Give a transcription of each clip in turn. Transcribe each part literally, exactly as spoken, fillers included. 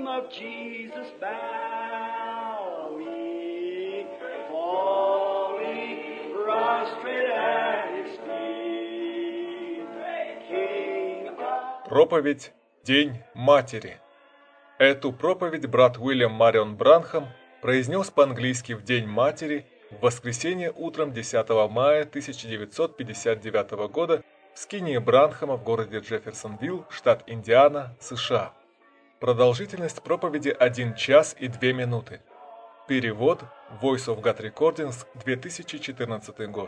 name of Jesus bow we, falling prostrate at His feet. King of... Проповедь «День Матери». Эту проповедь брат Уильям Марион Бранхам произнес по-английски в День Матери в воскресенье утром десятого мая тысяча девятьсот пятьдесят девятого года в скинии Бранхама в городе Джефферсонвилл, штат Индиана, США. Продолжительность проповеди один час и две минуты. Перевод Voice of God Recordings, две тысячи четырнадцатый год.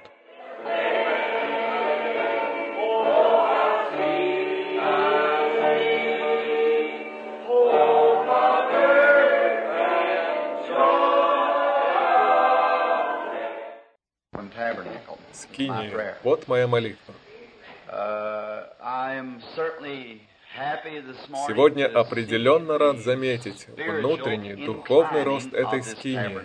Скиния. Вот моя молитва. Сегодня определенно рад заметить внутренний духовный рост этой скинии.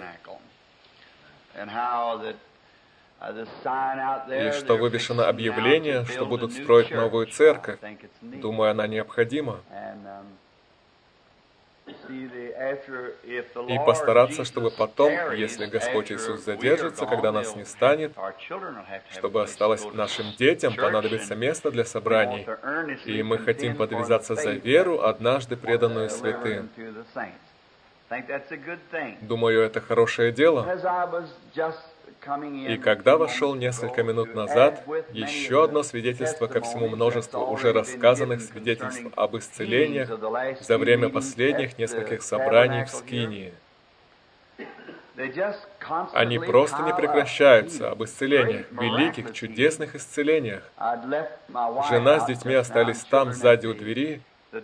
И что вывешено объявление, что будут строить новую церковь. Думаю, она необходима. И постараться, чтобы потом, если Господь Иисус задержится, когда нас не станет, чтобы осталось нашим детям, понадобится место для собраний. И мы хотим подвязаться за веру, однажды преданную святым. Думаю, это хорошее дело. И когда вошел несколько минут назад, еще одно свидетельство ко всему множеству уже рассказанных свидетельств об исцелениях за время последних нескольких собраний в Скинии. Они просто не прекращаются об исцелениях, великих, чудесных исцелениях. Жена с детьми остались там, сзади у двери,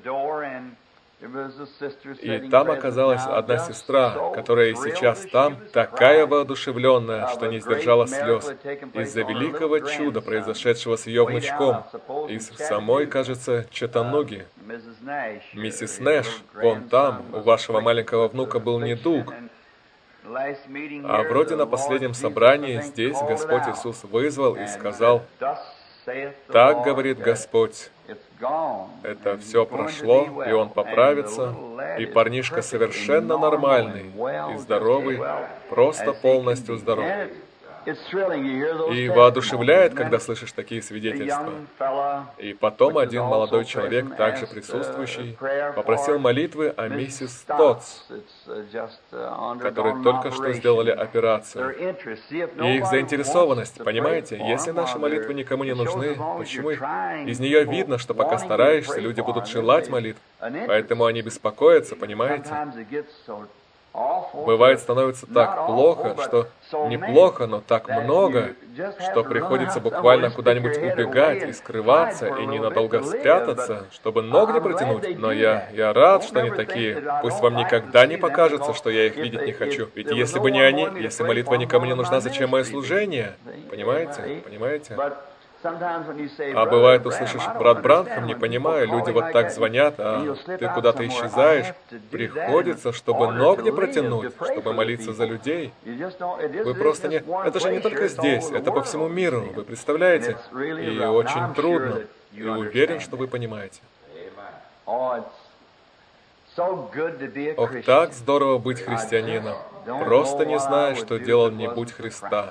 и там оказалась одна сестра, которая и сейчас там, такая воодушевленная, что не сдержала слез, из-за великого чуда, произошедшего с ее внучком, из самой, кажется, Чаттануги. Миссис Нэш, вон там, у вашего маленького внука был недуг, а вроде на последнем собрании здесь Господь Иисус вызвал и сказал: «Так говорит Господь». Это все прошло, и он поправится, и парнишка совершенно нормальный и здоровый, просто полностью здоров. И воодушевляет, когда слышишь такие свидетельства. И потом один молодой человек, также присутствующий, попросил молитвы о миссис Тотс, которые только что сделали операцию. И их заинтересованность, понимаете, если наши молитвы никому не нужны, почему их? Из нее видно, что пока стараешься, люди будут желать молитв, поэтому они беспокоятся, понимаете? Бывает, становится так плохо, что неплохо, но так много, что приходится буквально куда-нибудь убегать и скрываться, и ненадолго спрятаться, чтобы ног не протянуть. Но я, я рад, что они такие. Пусть вам никогда не покажется, что я их видеть не хочу. Ведь если бы не они, если молитва никому не нужна, зачем мое служение? Понимаете? Понимаете? А бывает, услышишь: брат Бранхам, не понимаю, люди вот так звонят, а ты куда-то исчезаешь. Приходится, чтобы ног не протянуть, чтобы молиться за людей. Вы просто не... Это же не только здесь, это по всему миру, вы представляете? И очень трудно. И уверен, что вы понимаете. Ох, так здорово быть христианином. Просто не зная, что делал не будь Христа.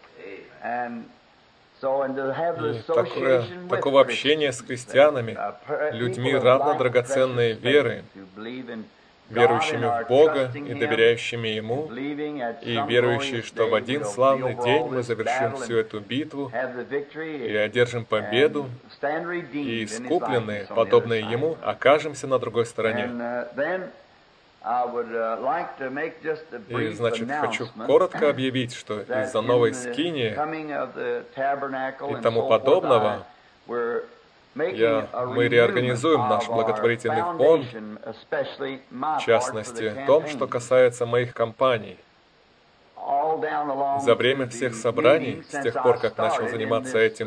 И такое, такого общения с христианами, людьми равно драгоценной веры, верующими в Бога и доверяющими Ему, и верующие, что в один славный день мы завершим всю эту битву и одержим победу, и искупленные, подобные Ему, окажемся на другой стороне. И, значит, хочу коротко объявить, что из-за новой скинии и тому подобного я, мы реорганизуем наш благотворительный фонд, в частности, в том, что касается моих компаний. За время всех собраний, с тех пор, как начал заниматься этим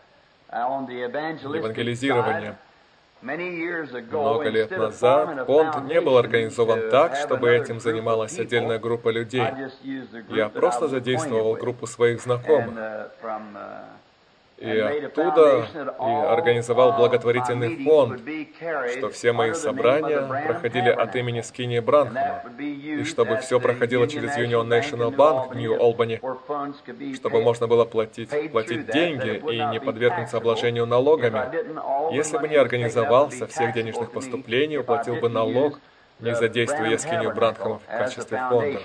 евангелизированием, много лет назад фонд не был организован так, чтобы этим занималась отдельная группа людей. Я просто задействовал группу своих знакомых. и оттуда и организовал благотворительный фонд, что все мои собрания проходили от имени Скинни Бранхама, и чтобы все проходило через Union National Bank в Нью-Олбани, чтобы можно было платить, платить деньги и не подвергнуться обложению налогами. Если бы не организовал со всех денежных поступлений, уплатил бы налог, не задействуя Скинни Бранхама в качестве фонда.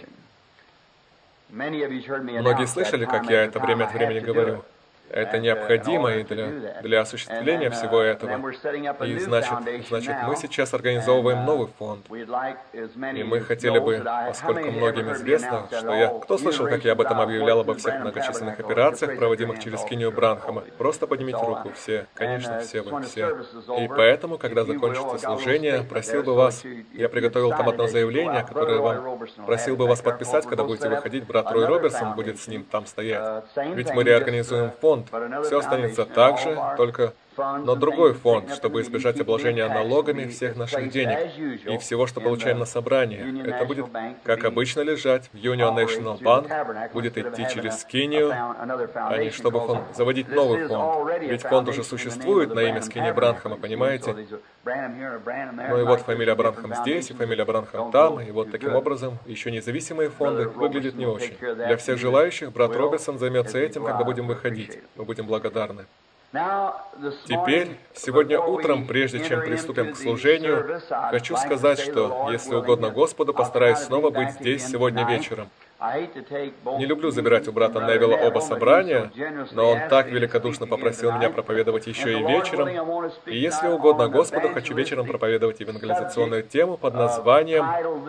Многие слышали, как я это время от времени говорю. Это необходимо и для, для осуществления всего этого. И значит, значит, мы сейчас организовываем новый фонд. И мы хотели бы, поскольку многим известно, что я... Кто слышал, как я об этом объявлял, обо всех многочисленных операциях, проводимых через Скинни Бранхама? Просто поднимите руку, все. Конечно, все вы, все. И поэтому, когда закончится служение, просил бы вас... Я приготовил там одно заявление, которое вам... Просил бы вас подписать, когда будете выходить. Брат Рой Робертсон будет с ним там стоять. Ведь мы реорганизуем фонд. Все останется так же, только... Но другой фонд, чтобы избежать обложения налогами всех наших денег и всего, что получаем на собрание. Это будет, как обычно, лежать в Union National Bank, будет идти через Скиннию, а не чтобы фонд, заводить новый фонд. Ведь фонд уже существует на имя Скинни Бранхама, понимаете? Ну и вот фамилия Бранхам здесь, и фамилия Бранхам там, и вот таким образом еще независимые фонды выглядят не очень. Для всех желающих брат Робертсон займется этим, когда будем выходить. Мы будем благодарны. Теперь, сегодня утром, прежде чем приступим к служению, хочу сказать, что, если угодно Господу, постараюсь снова быть здесь сегодня вечером. Не люблю забирать у брата Невилла оба собрания, но он так великодушно попросил меня проповедовать еще и вечером. И если угодно Господу, хочу вечером проповедовать евангелизационную тему под названием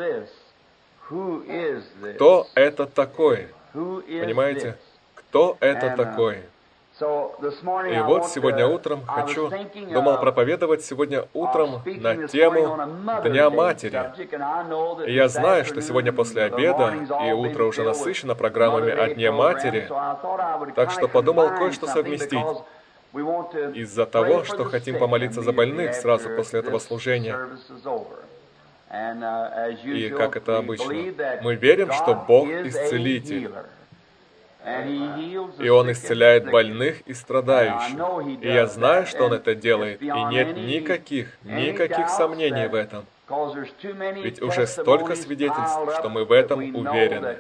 «Кто это такой?» Понимаете? Кто это такой? И вот сегодня утром хочу, думал проповедовать сегодня утром на тему Дня Матери. И я знаю, что сегодня после обеда, и утро уже насыщено программами о Дне Матери, так что подумал кое-что совместить. Из-за того, что хотим помолиться за больных сразу после этого служения. И как это обычно, мы верим, что Бог исцелитель. И Он исцеляет больных и страдающих. И я знаю, что Он это делает, и нет никаких, никаких сомнений в этом. Ведь уже столько свидетельств, что мы в этом уверены.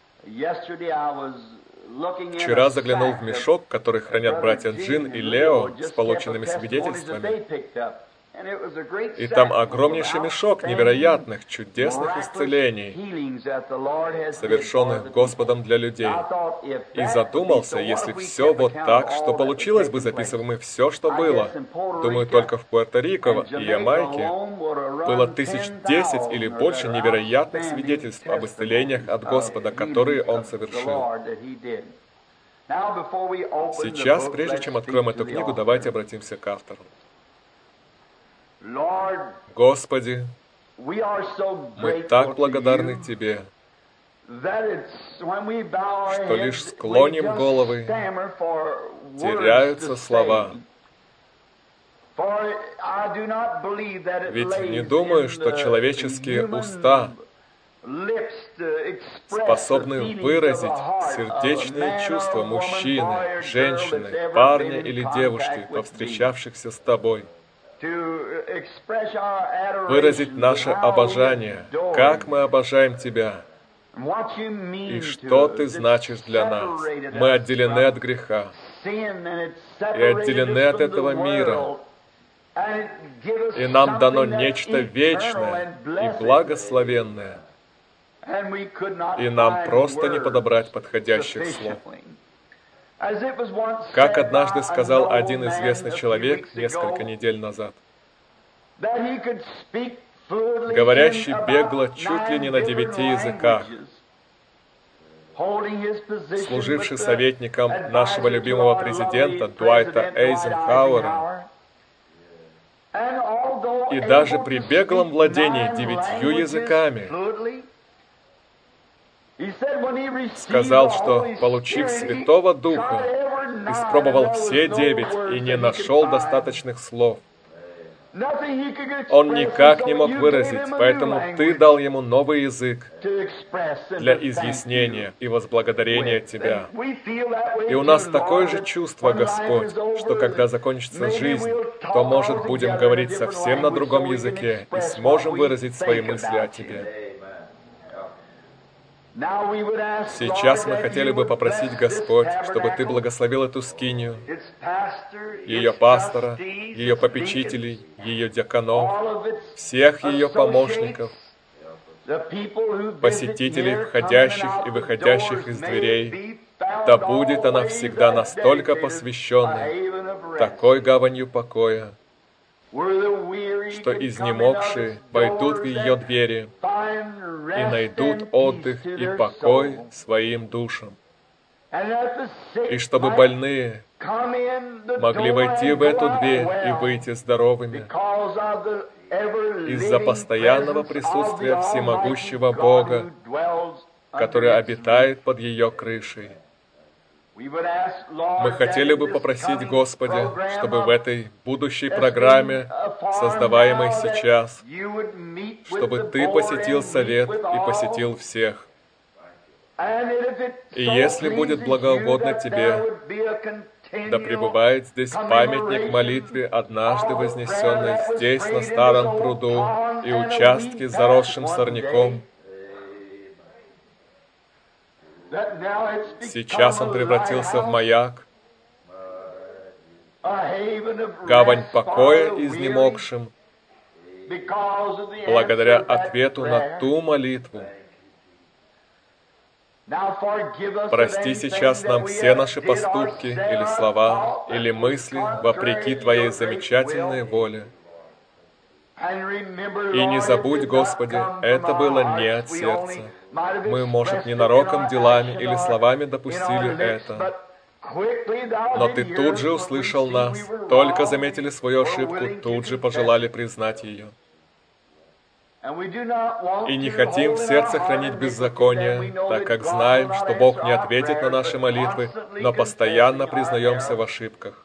Вчера заглянул в мешок, который хранят братья Джин и Лео с полученными свидетельствами. И там огромнейший мешок невероятных, чудесных исцелений, совершенных Господом для людей. И задумался, если все вот так, что получилось бы, записываем мы все, что было. Думаю, только в Пуэрто-Рико и Ямайке было тысяч десять или больше невероятных свидетельств об исцелениях от Господа, которые Он совершил. Сейчас, прежде чем откроем эту книгу, давайте обратимся к автору. Господи, мы так благодарны Тебе, что лишь склоним головы, теряются слова. Ведь не думаю, что человеческие уста способны выразить сердечные чувства мужчины, женщины, парня или девушки, повстречавшихся с Тобой. Выразить наше обожание, как мы обожаем Тебя, и что Ты значишь для нас. Мы отделены от греха и отделены от этого мира, и нам дано нечто вечное и благословенное, и нам просто не подобрать подходящих слов. Как однажды сказал один известный человек несколько недель назад, говорящий бегло чуть ли не на девяти языках, служивший советником нашего любимого президента Дуайта Эйзенхауэра, и даже при беглом владении девятью языками, сказал, что, получив Святого Духа, испробовал все девять и не нашел достаточных слов. Он никак не мог выразить, поэтому Ты дал ему новый язык для изъяснения и возблагодарения Тебя. И у нас такое же чувство, Господь, что когда закончится жизнь, то, может, будем говорить совсем на другом языке и сможем выразить свои мысли о Тебе. Сейчас мы хотели бы попросить, Господь, чтобы Ты благословил эту скинию, ее пастора, ее попечителей, ее диаконов, всех ее помощников, посетителей, входящих и выходящих из дверей. Да будет она всегда настолько посвященной, такой гаванью покоя, что изнемогшие войдут в ее двери и найдут отдых и покой своим душам. И чтобы больные могли войти в эту дверь и выйти здоровыми из-за постоянного присутствия всемогущего Бога, который обитает под ее крышей. Мы хотели бы попросить Господи, чтобы в этой будущей программе, создаваемой сейчас, чтобы Ты посетил совет и посетил всех. И если будет благоугодно Тебе, да пребывает здесь памятник молитве, однажды вознесенной здесь, на старом пруду, и участке, заросшим сорняком. Сейчас он превратился в маяк, гавань покоя изнемогшим, благодаря ответу на ту молитву. Прости сейчас нам все наши поступки или слова, или мысли, вопреки Твоей замечательной воле. И не забудь, Господи, это было не от сердца. Мы, может, ненароком делами или словами допустили это. Но Ты тут же услышал нас, только заметили свою ошибку, тут же пожелали признать ее. И не хотим в сердце хранить беззаконие, так как знаем, что Бог не ответит на наши молитвы, но постоянно признаемся в ошибках.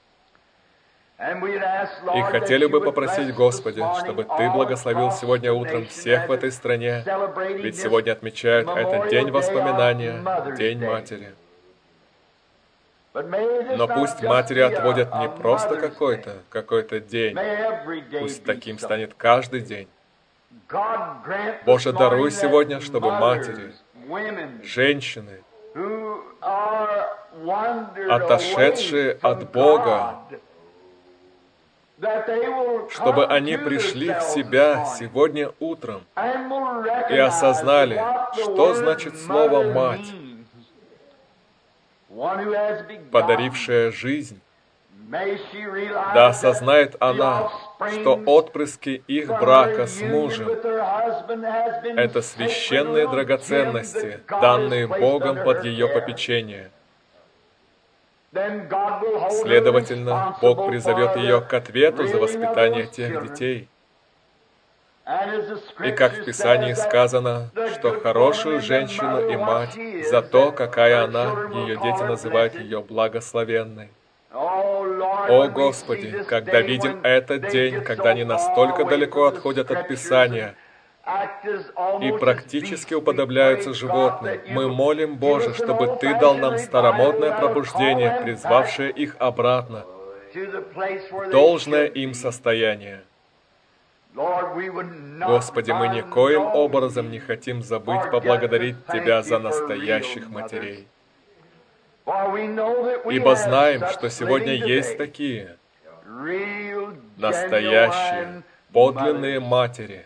И хотели бы попросить, Господи, чтобы Ты благословил сегодня утром всех в этой стране, ведь сегодня отмечают этот день воспоминания, День Матери. Но пусть матери отводят не просто какой-то, какой-то день, пусть таким станет каждый день. Боже, даруй сегодня, чтобы матери, женщины, отошедшие от Бога, чтобы они пришли в себя сегодня утром и осознали, что значит слово «мать», подарившая жизнь. Да осознает она, что отпрыски их брака с мужем — это священные драгоценности, данные Богом под ее попечение. Следовательно, Бог призовет ее к ответу за воспитание тех детей. И как в Писании сказано, что хорошую женщину и мать за то, какая она, ее дети называют ее благословенной. О Господи, когда видим этот день, когда они настолько далеко отходят от Писания и практически уподобляются животным, мы молим, Боже, чтобы Ты дал нам старомодное пробуждение, призвавшее их обратно в должное им состояние. Господи, мы никоим образом не хотим забыть поблагодарить Тебя за настоящих матерей. Ибо знаем, что сегодня есть такие настоящие, подлинные матери.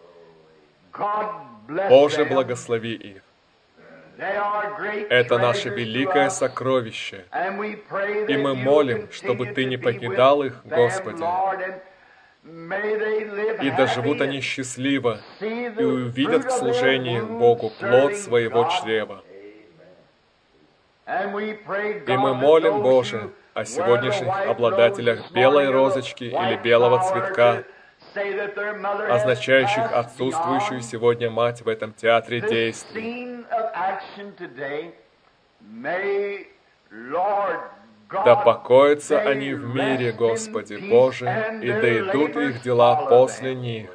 Боже, благослови их. Это наше великое сокровище. И мы молим, чтобы Ты не покидал их, Господи. И доживут они счастливо и увидят в служении Богу плод своего чрева. И мы молим, Боже, о сегодняшних обладателях белой розочки или белого цветка, означающих отсутствующую сегодня мать в этом театре действий. Да покоятся они в мире, Господи Боже, и да идут их дела после них.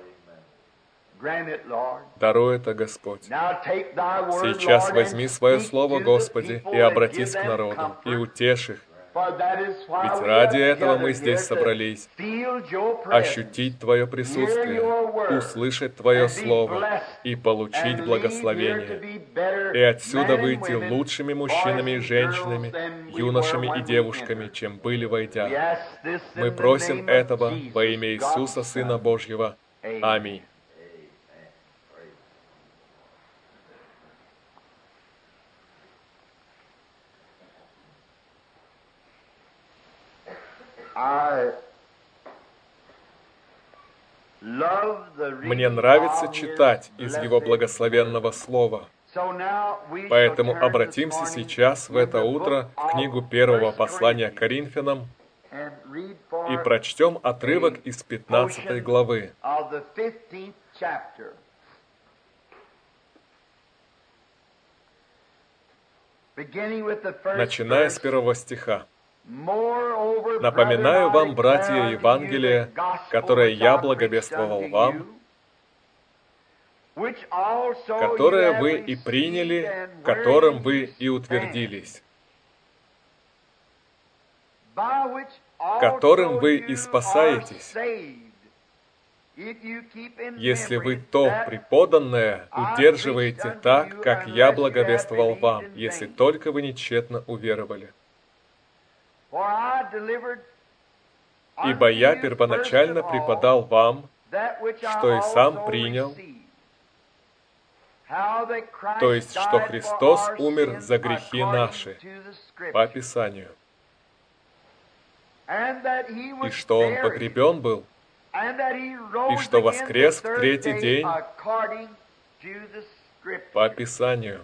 Даруй это, Господь. Сейчас возьми свое слово, Господи, и обратись к народу, и утешь их. Ведь ради этого мы здесь собрались. Ощутить Твое присутствие, услышать Твое Слово и получить благословение. И отсюда выйти лучшими мужчинами и женщинами, юношами и девушками, чем были войдя. Мы просим этого во имя Иисуса, Сына Божьего. Аминь. Мне нравится читать из Его благословенного Слова. Поэтому обратимся сейчас, в это утро, в книгу первого послания Коринфянам и прочтем отрывок из пятнадцатой главы. Начиная с первого стиха. «Напоминаю вам, братья, Евангелие, которое я благовествовал вам, которое вы и приняли, которым вы и утвердились, которым вы и спасаетесь, если вы то преподанное удерживаете так, как я благовествовал вам, если только вы нечетно уверовали. Ибо я первоначально преподал вам, что и сам принял, то есть, что Христос умер за грехи наши, по Писанию, и что Он погребен был, и что воскрес в третий день, по Писанию.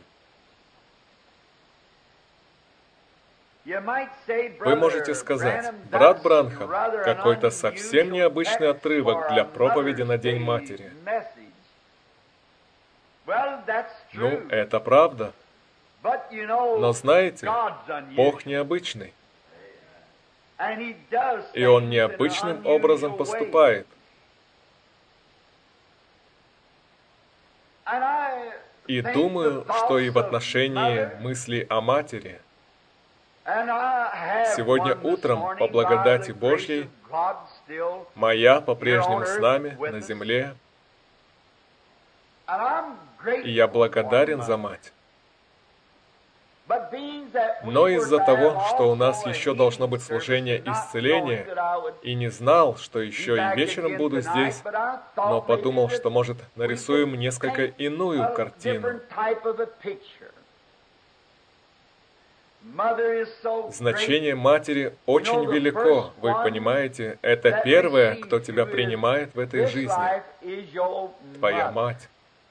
Вы можете сказать: брат Бранхам, какой-то совсем необычный отрывок для проповеди на День Матери. Ну, это правда. Но знаете, Бог необычный. И Он необычным образом поступает. И думаю, что и в отношении мысли о матери. Сегодня утром, по благодати Божьей, моя по-прежнему с нами на земле, и я благодарен за мать. Но из-за того, что у нас еще должно быть служение исцеления, и не знал, что еще и вечером буду здесь, но подумал, что, может, нарисуем несколько иную картину. Значение матери очень велико, вы понимаете. Это первое, кто тебя принимает в этой жизни. Твоя мать.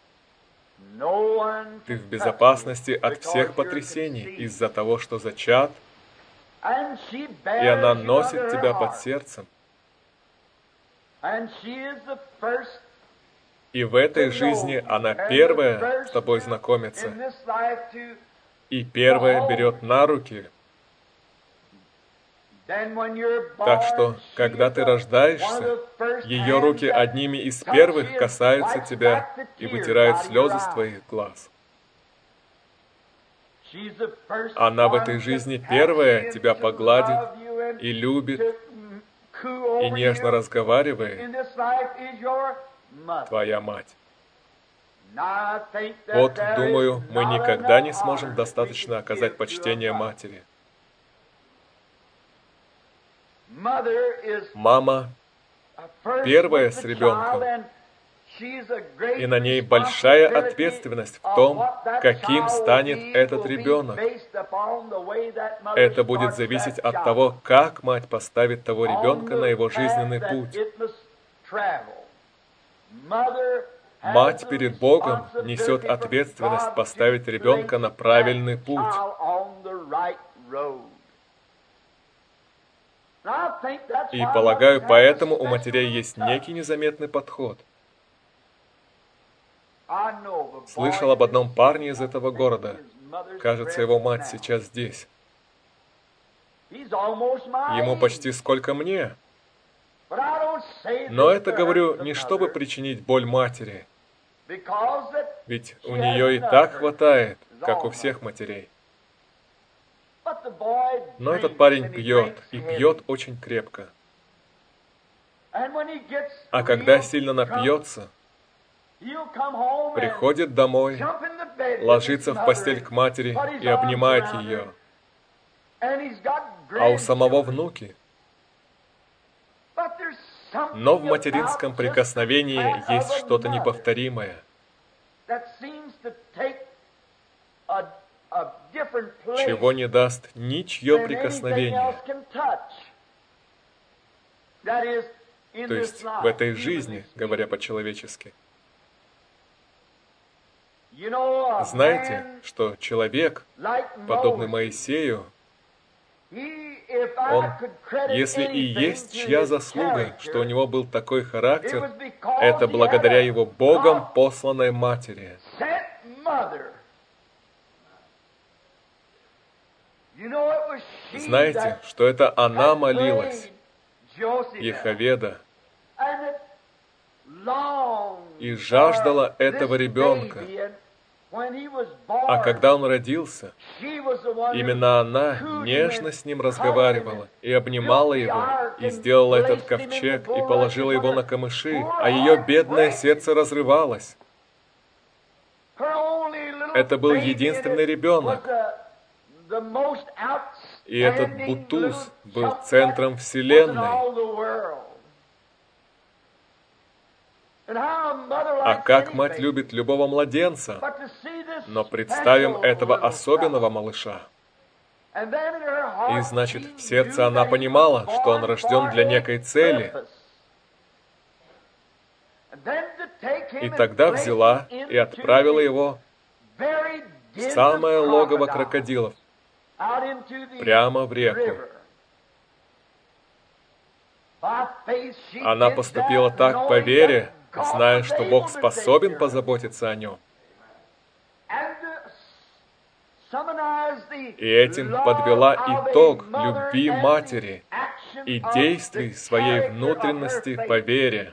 Ты в безопасности от всех потрясений из-за того, что зачат, и она носит тебя под сердцем. И в этой жизни она первая с тобой знакомится, и первая берет на руки. Так что, когда ты рождаешься, ее руки одними из первых касаются тебя и вытирают слезы с твоих глаз. Она в этой жизни первая тебя погладит и любит, и нежно разговаривает. Твоя мать. Вот, думаю, мы никогда не сможем достаточно оказать почтение матери. Мама первая с ребенком, и на ней большая ответственность в том, каким станет этот ребенок. Это будет зависеть от того, как мать поставит того ребенка на его жизненный путь. Мать перед Богом несет ответственность поставить ребенка на правильный путь. И, полагаю, поэтому у матерей есть некий незаметный подход. Слышал об одном парне из этого города. Кажется, его мать сейчас здесь. Ему почти сколько мне. Но это говорю не чтобы причинить боль матери, ведь у нее и так хватает, как у всех матерей. Но этот парень пьет, и пьет очень крепко. А когда сильно напьется, приходит домой, ложится в постель к матери и обнимает ее. А у самого внуки. Но в материнском прикосновении есть что-то неповторимое, чего не даст ничье прикосновение. То есть в этой жизни, говоря по-человечески. Знаете, что человек, подобный Моисею, он, если и есть чья заслуга, что у него был такой характер, это благодаря его Богом посланной матери. Знаете, что это она молилась, Йохаведа, и жаждала этого ребенка. А когда он родился, именно она нежно с ним разговаривала и обнимала его, и сделала этот ковчег, и положила его на камыши, а ее бедное сердце разрывалось. Это был единственный ребенок. И этот Бутуз был центром Вселенной. А как мать любит любого младенца, но представим этого особенного малыша. И значит, в сердце она понимала, что он рожден для некой цели. И тогда взяла и отправила его в самое логово крокодилов, прямо в реку. Она поступила так по вере, зная, что Бог способен позаботиться о нем. И этим подвела итог любви матери и действий своей внутренности по вере.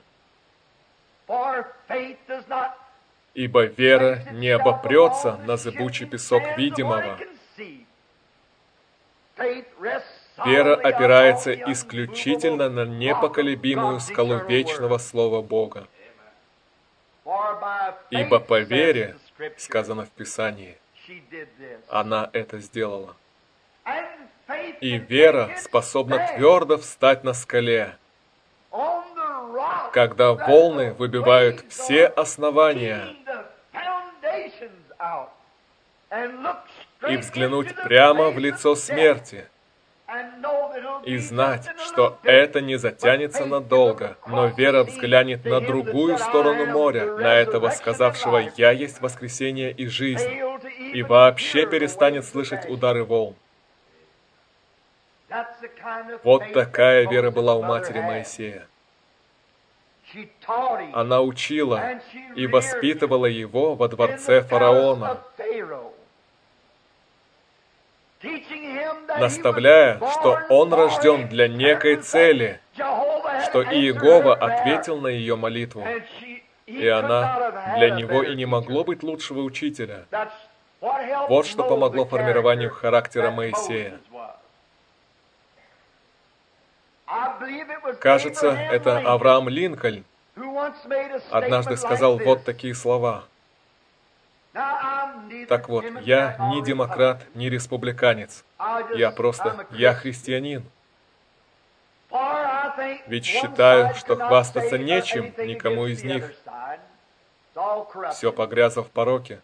Ибо вера не обопрется на зыбучий песок видимого. Вера опирается исключительно на непоколебимую скалу вечного Слова Бога. Ибо по вере, сказано в Писании, она это сделала. И вера способна твердо встать на скале, когда волны выбивают все основания, и взглянуть прямо в лицо смерти, и знать, что это не затянется надолго, но вера взглянет на другую сторону моря, на этого сказавшего «Я есть воскресение и жизнь», и вообще перестанет слышать удары волн. Вот такая вера была у матери Моисея. Она учила и воспитывала его во дворце фараона, наставляя, что он рожден для некой цели, что Иегова ответил на ее молитву, и она, для него и не могло быть лучшего учителя. Вот что помогло формированию характера Моисея. Кажется, это Авраам Линкольн однажды сказал вот такие слова. Так вот, я не демократ, не республиканец. Я просто, я христианин. Ведь считаю, что хвастаться нечем никому из них. Все погрязло в пороке.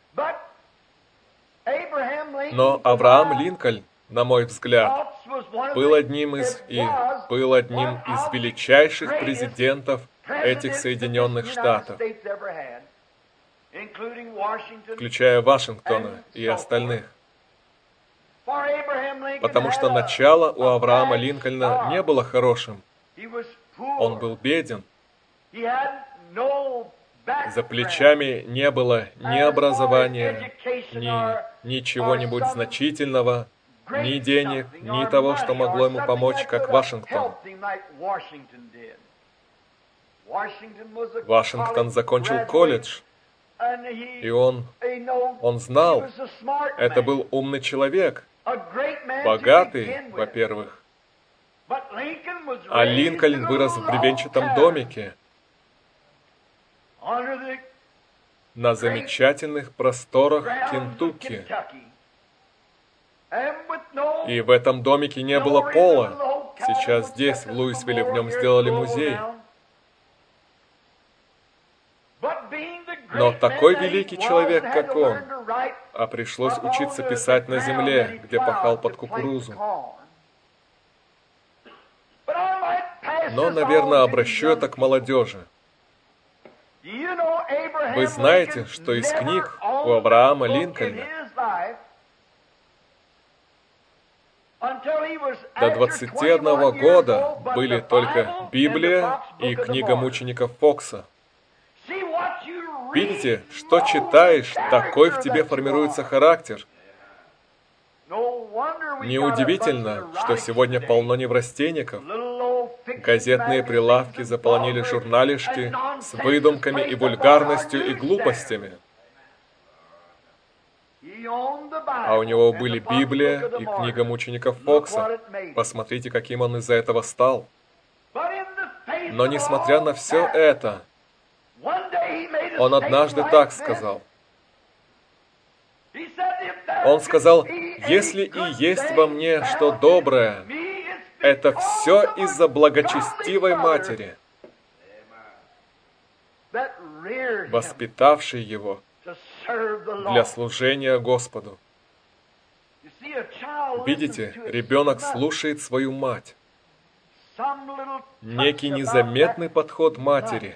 Но Авраам Линкольн, на мой взгляд, был одним из и был одним из величайших президентов этих Соединенных Штатов, включая Вашингтона и остальных. Потому что начало у Авраама Линкольна не было хорошим. Он был беден. За плечами не было ни образования, ни, ни чего-нибудь значительного. ни денег, ни того, что могло ему помочь, как Вашингтон. Вашингтон закончил колледж, и он, он знал, это был умный человек, богатый, во-первых. А Линкольн вырос в бревенчатом домике на замечательных просторах Кентукки. И в этом домике не было пола. Сейчас здесь, в Луисвилле, в нем сделали музей. Но такой великий человек, как он, а пришлось учиться писать на земле, где пахал под кукурузу. Но, наверное, обращу это к молодежи. Вы знаете, что из книг у Авраама Линкольна до двадцати одного года были только Библия и книга мучеников Фокса. Видите, что читаешь, такой в тебе формируется характер. Неудивительно, что сегодня полно неврастенников. Газетные прилавки заполонили журналишки с выдумками и вульгарностью и глупостями. А у него были Библия и книга мучеников Фокса. Посмотрите, каким он из-за этого стал. Но несмотря на все это, он однажды так сказал. Он сказал, если и есть во мне что доброе, это все из-за благочестивой матери, воспитавшей его для служения Господу. Видите, ребенок слушает свою мать. Некий незаметный подход матери,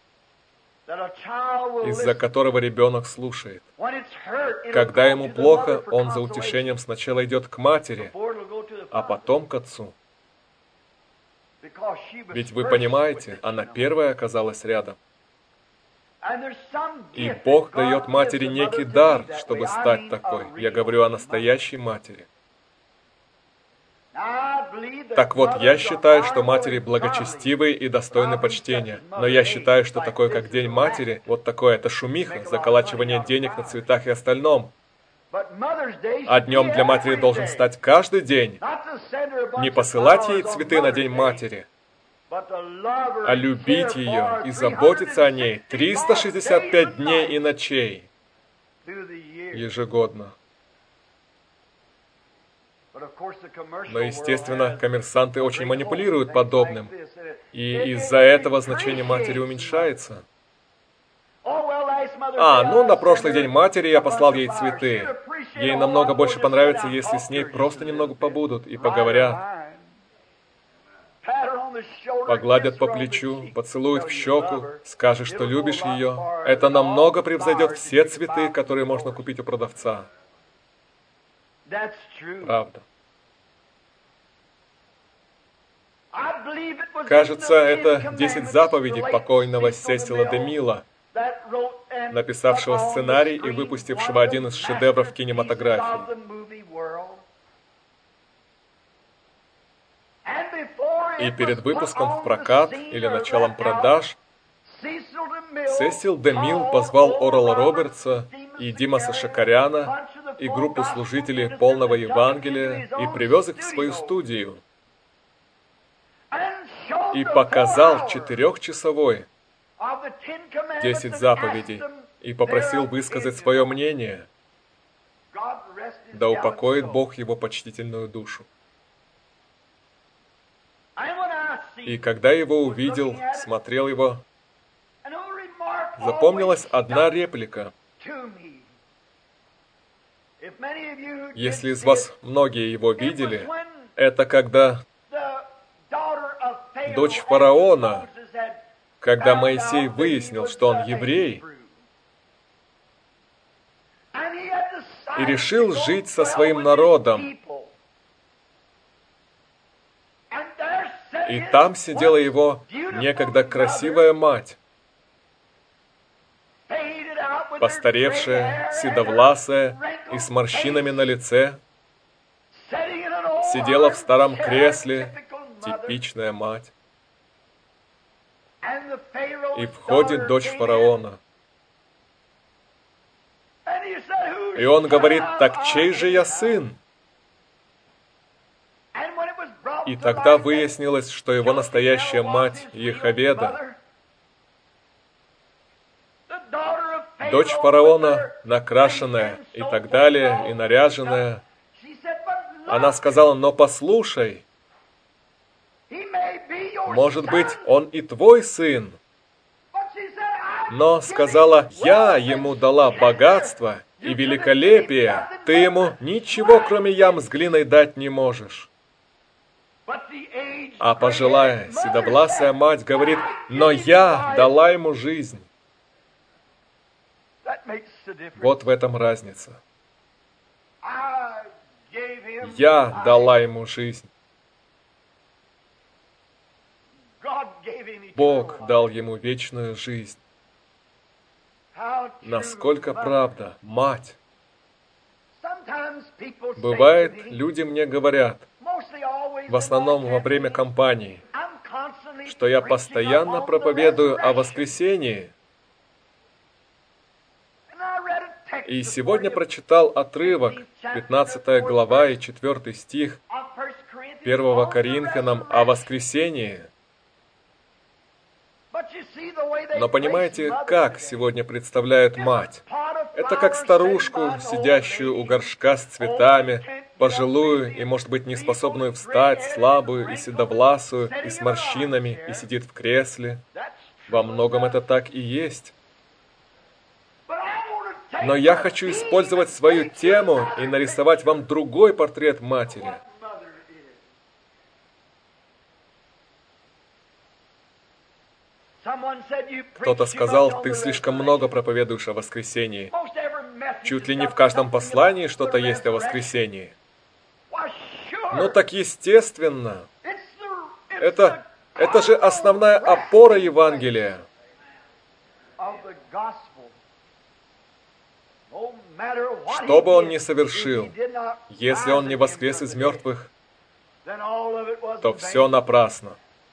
из-за которого ребенок слушает. Когда ему плохо, он за утешением сначала идет к матери, а потом к отцу. Ведь вы понимаете, она первая оказалась рядом. И Бог дает матери некий дар, чтобы стать такой. Я говорю о настоящей матери. Так вот, я считаю, что матери благочестивые и достойны почтения. Но я считаю, что такое, как День матери, вот такое, это шумиха, заколачивание денег на цветах и остальном. А днем для матери должен стать каждый день. Не посылать ей цветы на День матери, а любить ее и заботиться о ней триста шестьдесят пять дней и ночей ежегодно. Но, естественно, коммерсанты очень манипулируют подобным, и из-за этого значение матери уменьшается. А, ну, на прошлый День матери я послал ей цветы. Ей намного больше понравится, если с ней просто немного побудут и поговорят. Погладят по плечу, поцелуют в щеку, скажешь, что любишь ее. Это намного превзойдет все цветы, которые можно купить у продавца. Правда. Кажется, это десять заповедей покойного Сесила Демила, написавшего сценарий и выпустившего один из шедевров кинематографии. И перед выпуском в прокат или началом продаж Сесил Демил позвал Орала Робертса и Димаса Шакаряна и группу служителей полного Евангелия и привез их в свою студию и показал четырехчасовой десять заповедей и попросил высказать свое мнение. Да упокоит Бог его почтительную душу. И когда его увидел, смотрел его, запомнилась одна реплика. Если из вас многие его видели, это когда дочь фараона, когда Моисей выяснил, что он еврей, и решил жить со своим народом, и там сидела его некогда красивая мать, постаревшая, седовласая и с морщинами на лице, сидела в старом кресле, типичная мать. И входит дочь фараона. И он говорит: так чей же я сын? И тогда выяснилось, что его настоящая мать Йохаведа, дочь фараона, накрашенная и так далее, и наряженная. Она сказала: но послушай, может быть, он и твой сын. Но сказала: я ему дала богатство и великолепие, ты ему ничего, кроме ям с глиной, дать не можешь. А пожилая, седовласая мать говорит: но я дала ему жизнь. Вот в этом разница. Я дала ему жизнь. Бог дал ему вечную жизнь. Насколько правда, мать. Бывает, люди мне говорят, в основном во время кампании, что я постоянно проповедую о воскресении. И сегодня прочитал отрывок, пятнадцатая глава и четвёртый стих первого Коринфянам о воскресении. Но понимаете, как сегодня представляют мать? Это как старушку, сидящую у горшка с цветами, пожилую и, может быть, неспособную встать, слабую и седовласую, и с морщинами, и сидит в кресле. Во многом это так и есть. Но я хочу использовать свою тему и нарисовать вам другой портрет матери. Кто-то сказал: ты слишком много проповедуешь о воскресении. Чуть ли не в каждом послании что-то есть о воскресении. Ну так естественно. Это, это же основная опора Евангелия. Что бы он ни совершил, если он не воскрес из мертвых, то все напрасно.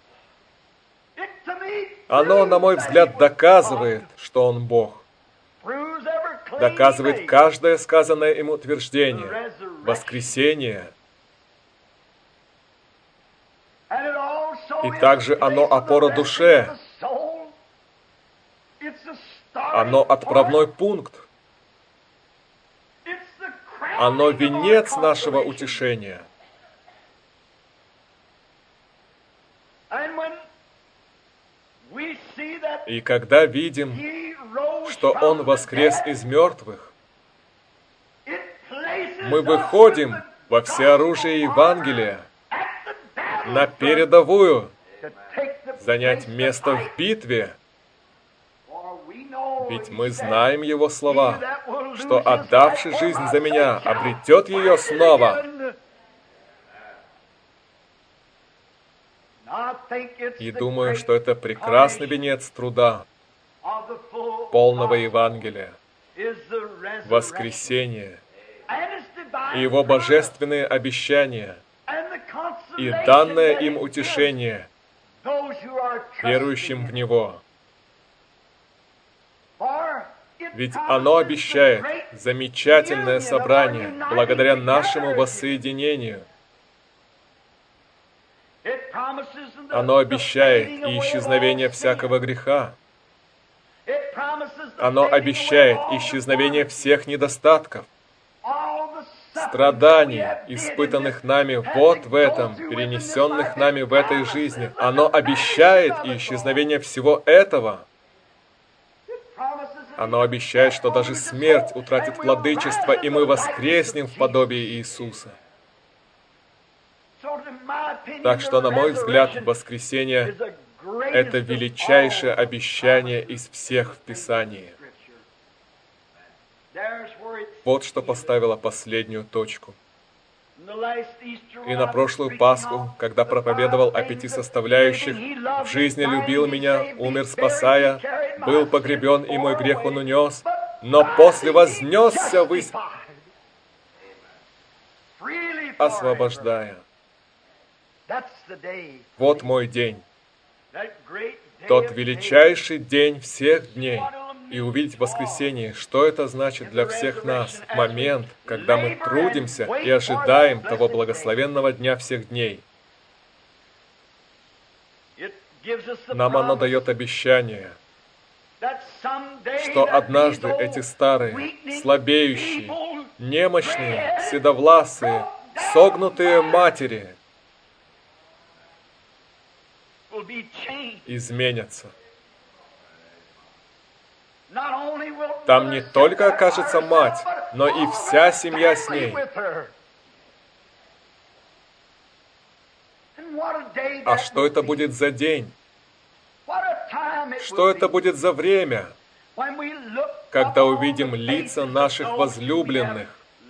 Оно, на мой взгляд, доказывает, что он Бог. Доказывает каждое сказанное им утверждение, воскресение. И также оно опора душе. Оно отправной пункт. Оно венец нашего утешения. И когда видим, что Он воскрес из мертвых, мы выходим во всеоружие Евангелия на передовую, занять место в битве. Ведь мы знаем Его слова, что отдавший жизнь за меня обретет ее снова. И думаю, что это прекрасный венец труда полного Евангелия, воскресение, и Его божественные обещания, и данное им утешение верующим в Него. Ведь оно обещает замечательное собрание благодаря нашему воссоединению. Оно обещает и исчезновение всякого греха. Оно обещает исчезновение всех недостатков, страданий, испытанных нами вот в этом, перенесенных нами в этой жизни. Оно обещает и исчезновение всего этого. Оно обещает, что даже смерть утратит владычество, и мы воскреснем в подобии Иисуса. Так что, на мой взгляд, воскресение — это величайшее обещание из всех в Писании. Вот что поставило последнюю точку. И на прошлую Пасху, когда проповедовал о пяти составляющих, в жизни любил меня, умер спасая, был погребен, и мой грех он унес, но после вознесся ввысь, освобождая. Вот мой день, тот величайший день всех дней. И увидеть воскресение, что это значит для всех нас, момент, когда мы трудимся и ожидаем того благословенного дня всех дней. Нам оно дает обещание, что однажды эти старые, слабеющие, немощные, седовласые, согнутые матери изменятся. Там не только окажется мать, но и вся семья с ней. А что это будет за день? Что это будет за время, когда увидим лица наших возлюбленных?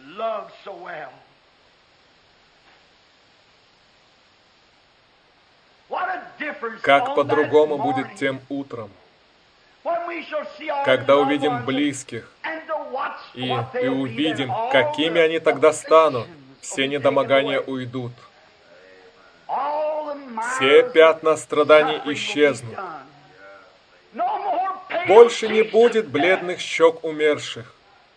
Как по-другому будет тем утром, когда увидим близких и, и увидим, какими они тогда станут, все недомогания уйдут. Все пятна страданий исчезнут. Больше не будет бледных щек умерших.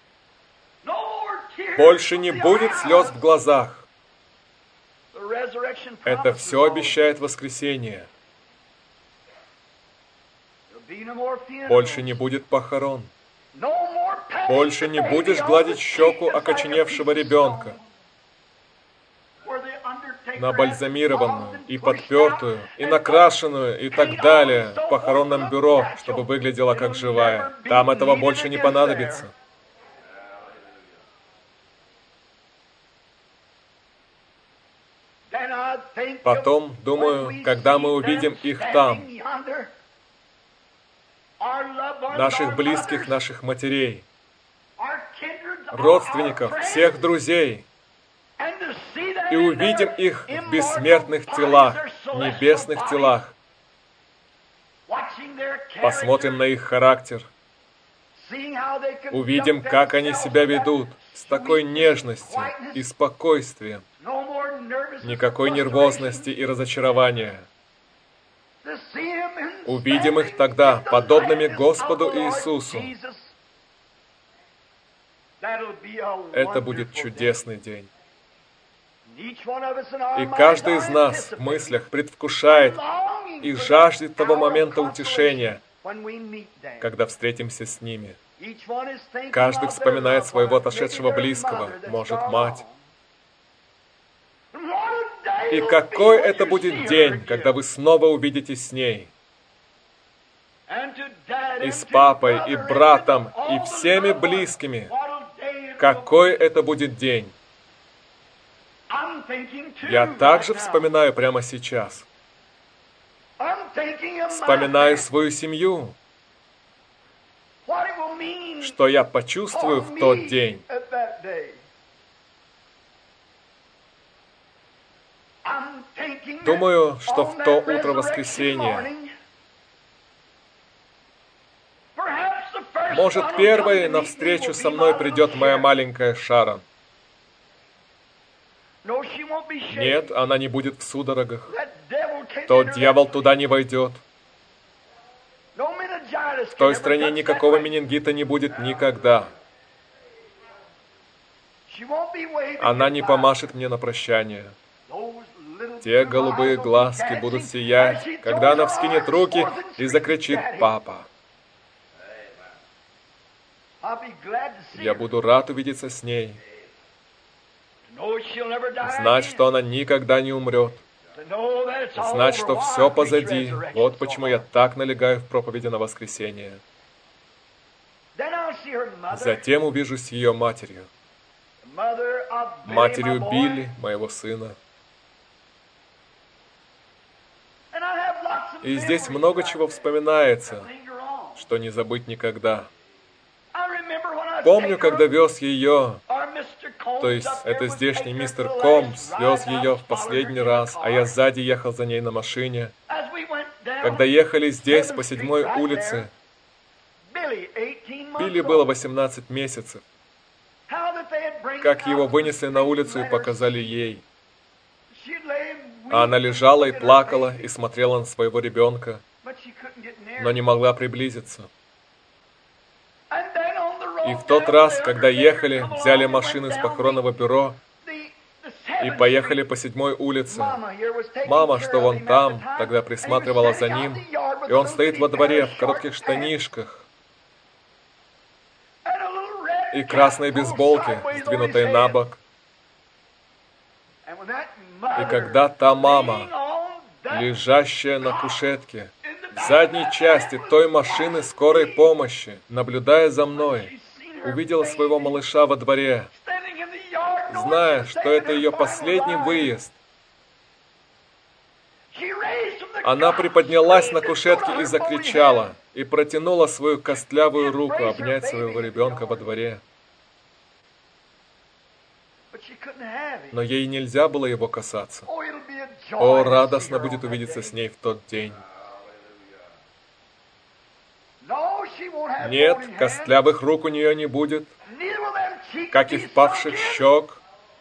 Больше не будет слез в глазах. Это все обещает воскресение. Больше не будет похорон. Больше не будешь гладить щеку окоченевшего ребенка, набальзамированную и подпертую, и накрашенную, и так далее, в похоронном бюро, чтобы выглядела как живая. Там этого больше не понадобится. Потом, думаю, когда мы увидим их там, наших близких, наших матерей, родственников, всех друзей, и увидим их в бессмертных телах, небесных телах, посмотрим на их характер, увидим, как они себя ведут с такой нежностью и спокойствием, никакой нервозности и разочарования. Увидим их тогда подобными Господу Иисусу. Это будет чудесный день. И каждый из нас в мыслях предвкушает и жаждет того момента утешения, когда встретимся с ними. Каждый вспоминает своего отошедшего близкого, может, мать. И какой это будет день, когда вы снова увидитесь с ней. И с папой, и братом, и всеми близкими. Какой это будет день. Я также вспоминаю прямо сейчас. Вспоминаю свою семью. Что я почувствую в тот день. Думаю, что в то утро воскресенья, может, первой навстречу со мной придет моя маленькая Шарон. Нет, она не будет в судорогах. Тот дьявол туда не войдет. В той стране никакого менингита не будет никогда. Она не помашет мне на прощание. Те голубые глазки будут сиять, когда она вскинет руки и закричит «Папа». Я буду рад увидеться с ней. Знать, что она никогда не умрет. Знать, что все позади. Вот почему я так налегаю в проповеди на воскресенье. Затем увижусь с ее матерью. Матерью Билли, моего сына. И здесь много чего вспоминается, что не забыть никогда. Помню, когда вез ее, то есть это здешний мистер Комс вез ее в последний раз, а я сзади ехал за ней на машине. Когда ехали здесь, по седьмой улице, Билли было восемнадцать месяцев. Как его вынесли на улицу и показали ей. А она лежала и плакала, и смотрела на своего ребенка, но не могла приблизиться. И в тот раз, когда ехали, взяли машину из похоронного бюро и поехали по седьмой улице. Мама, что вон там, тогда присматривала за ним, и он стоит во дворе в коротких штанишках и красной бейсболке, сдвинутой на бок. И когда та мама, лежащая на кушетке, в задней части той машины скорой помощи, наблюдая за мной, увидела своего малыша во дворе, зная, что это ее последний выезд, она приподнялась на кушетке и закричала, и протянула свою костлявую руку обнять своего ребенка во дворе. Но ей нельзя было его касаться. О, радостно будет увидеться с ней в тот день. Нет, костлявых рук у нее не будет, как и впавших щек.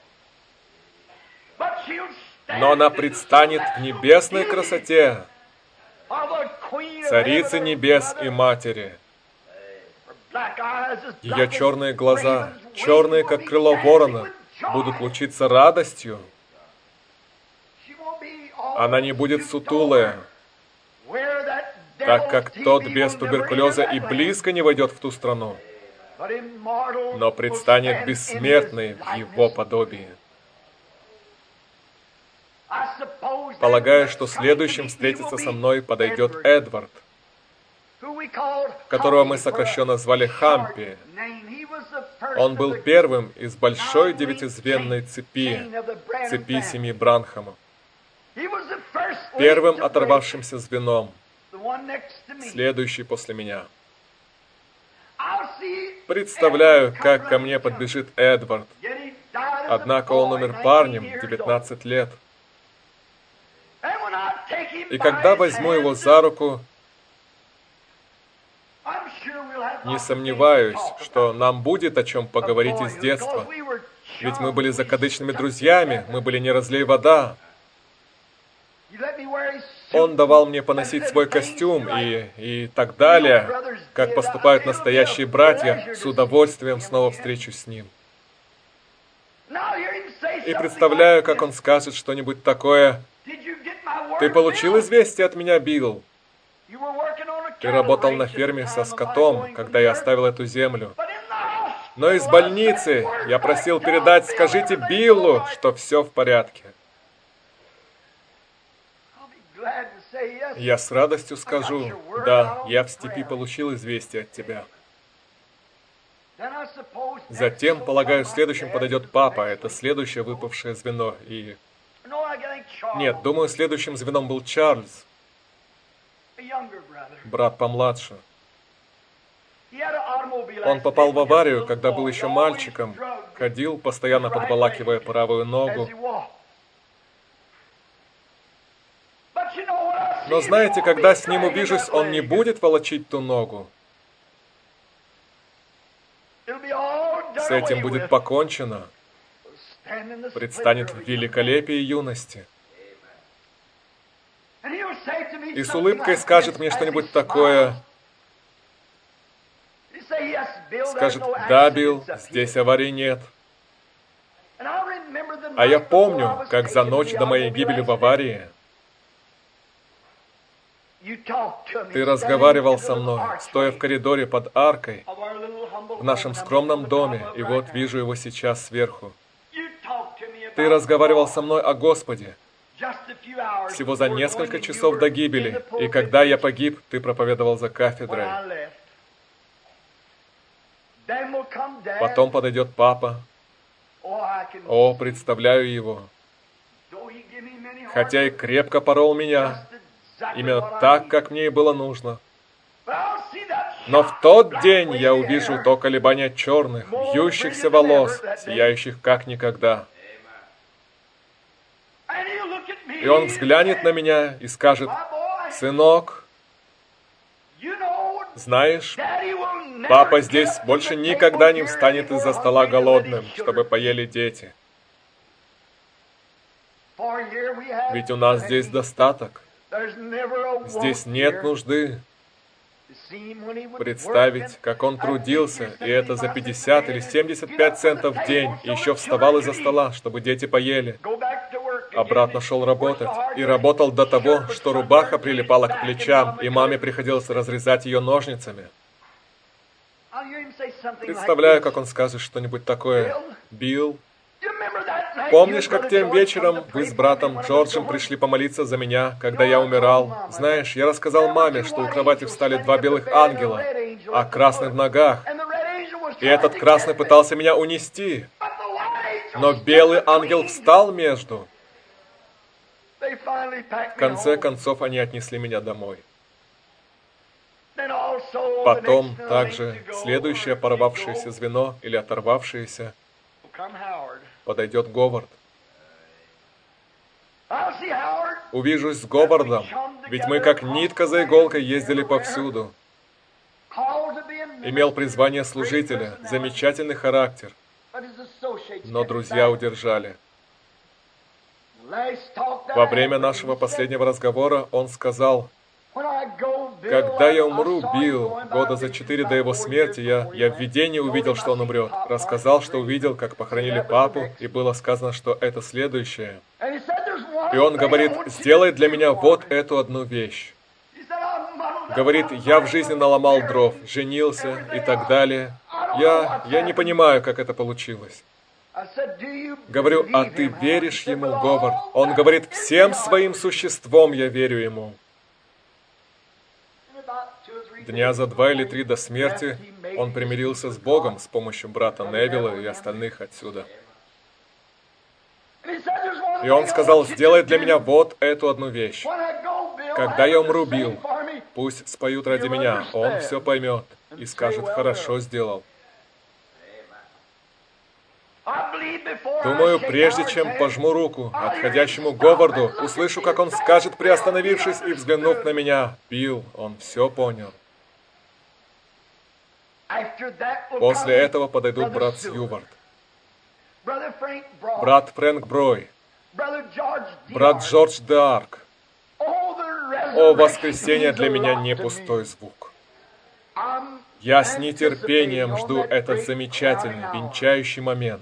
Но она предстанет в небесной красоте Царицы Небес и Матери. Ее черные глаза, черные, как крыло ворона, будут лучиться радостью. Она не будет сутулая, так как тот без туберкулеза и близко не войдет в ту страну, но предстанет бессмертной в его подобии. Полагаю, что следующим встретиться со мной подойдет Эдвард, которого мы сокращенно звали Хампи. Он был первым из большой девятизвенной цепи, цепи семьи Бранхамов, первым оторвавшимся звеном, следующий после меня. Представляю, как ко мне подбежит Эдвард, однако он умер парнем в девятнадцать лет. И когда возьму его за руку, не сомневаюсь, что нам будет о чем поговорить из детства. Ведь мы были закадычными друзьями, мы были не разлей вода. Он давал мне поносить свой костюм и, и так далее, как поступают настоящие братья, с удовольствием снова встречусь с ним. И представляю, как он скажет что-нибудь такое: «Ты получил известие от меня, Билл? Ты работал на ферме со скотом, когда я оставил эту землю. Но из больницы я просил передать, скажите Биллу, что все в порядке». Я с радостью скажу: «Да, я в степи получил известие от тебя». Затем, полагаю, следующим подойдет папа, это следующее выпавшее звено, и... Нет, думаю, следующим звеном был Чарльз, брат помладше. Он попал в аварию, когда был еще мальчиком, ходил, постоянно подволакивая правую ногу. Но знаете, когда с ним увижусь, он не будет волочить ту ногу. С этим будет покончено. Предстанет в великолепии юности. И с улыбкой скажет мне что-нибудь такое. Скажет: «Да, Билл, здесь аварии нет». А я помню, как за ночь до моей гибели в аварии ты разговаривал со мной, стоя в коридоре под аркой в нашем скромном доме, и вот вижу его сейчас сверху. Ты разговаривал со мной о Господе всего за несколько часов до гибели, и когда я погиб, ты проповедовал за кафедрой. Потом подойдет папа. О, представляю его. Хотя и крепко порол меня, именно так, как мне и было нужно. Но в тот день я увижу то колебание черных, вьющихся волос, сияющих как никогда. И он взглянет на меня и скажет: «Сынок, знаешь, папа здесь больше никогда не встанет из-за стола голодным, чтобы поели дети. Ведь у нас здесь достаток. Здесь нет нужды представить, как он трудился, и это за пятьдесят или семьдесят пять центов в день, и еще вставал из-за стола, чтобы дети поели. Обратно шел работать, и работал до того, что рубаха прилипала к плечам, и маме приходилось разрезать ее ножницами. Представляю, как он скажет что-нибудь такое. «Билл, помнишь, как тем вечером вы с братом Джорджем пришли помолиться за меня, когда я умирал? Знаешь, я рассказал маме, что у кровати встали два белых ангела, а красный в ногах. И этот красный пытался меня унести. Но белый ангел встал между. В конце концов, они отнесли меня домой. Потом также следующее порвавшееся звено или оторвавшееся подойдет Говард. Увижусь с Говардом, ведь мы как нитка за иголкой ездили повсюду. Имел призвание служителя, замечательный характер, но друзья удержали. Во время нашего последнего разговора он сказал: «Когда я умру, Билл, года за четыре до его смерти, я, я в видении увидел, что он умрет. Рассказал, что увидел, как похоронили папу, и было сказано, что это следующее. И он говорит: сделай для меня вот эту одну вещь. Говорит, я в жизни наломал дров, женился и так далее. Я, я не понимаю, как это получилось. Говорю, а ты веришь ему, Говард? Он говорит, всем своим существом я верю ему. Дня за два или три до смерти он примирился с Богом с помощью брата Невилла и остальных отсюда. И он сказал, сделай для меня вот эту одну вещь. Когда я умру, Билл, пусть споют ради меня, он все поймет и скажет, хорошо сделал. Думаю, прежде чем пожму руку отходящему Говарду, услышу, как он скажет, приостановившись и взглянув на меня, Билл, он все понял. После этого подойдут брат Сьювард, брат Фрэнк Брой, брат Джордж Д'Арк. О, воскресенье для меня не пустой звук. Я с нетерпением жду этот замечательный, венчающий момент.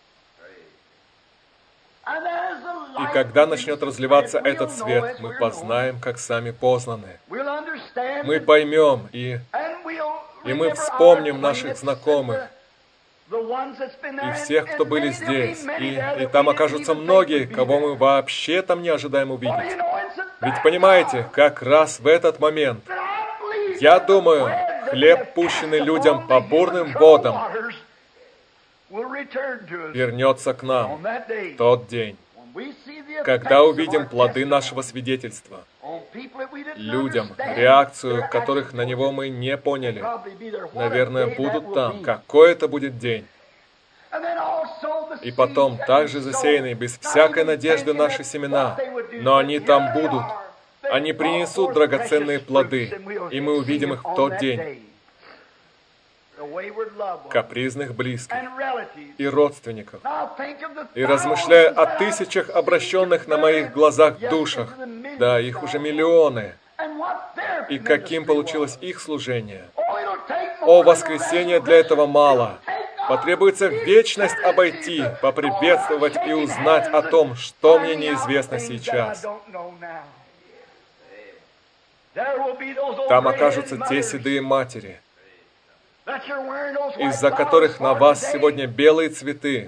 И когда начнет разливаться этот свет, мы познаем, как сами познаны. Мы поймем, и, и мы вспомним наших знакомых, и всех, кто были здесь, и, и там окажутся многие, кого мы вообще там не ожидаем увидеть. Ведь понимаете, как раз в этот момент, я думаю, хлеб, пущенный людям по бурным водам, вернется к нам в тот день, когда увидим плоды нашего свидетельства, людям, реакцию которых на него мы не поняли. Наверное, будут там. Какой это будет день? И потом, также засеянные без всякой надежды наши семена, но они там будут. Они принесут драгоценные плоды, и мы увидим их в тот день. Капризных близких и родственников. И размышляя о тысячах обращенных на моих глазах душах, да, их уже миллионы, и каким получилось их служение. О, воскресенье для этого мало. Потребуется вечность обойти, поприветствовать и узнать о том, что мне неизвестно сейчас. Там окажутся те седые матери, из-за которых на вас сегодня белые цветы.